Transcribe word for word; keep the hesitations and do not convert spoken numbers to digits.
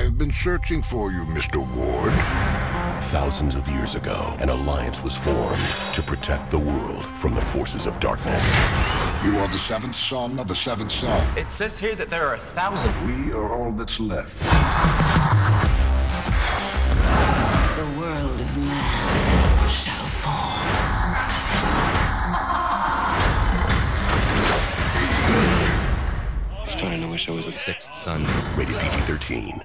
I've been searching for you, Mister Ward. Thousands of years ago, an alliance was formed to protect the world from the forces of darkness. You are the seventh son of the seventh son. It says here that there are a thousand. We are all that's left. The world of man shall fall. Starting to wish I was a sixth son. Rated P G thirteen.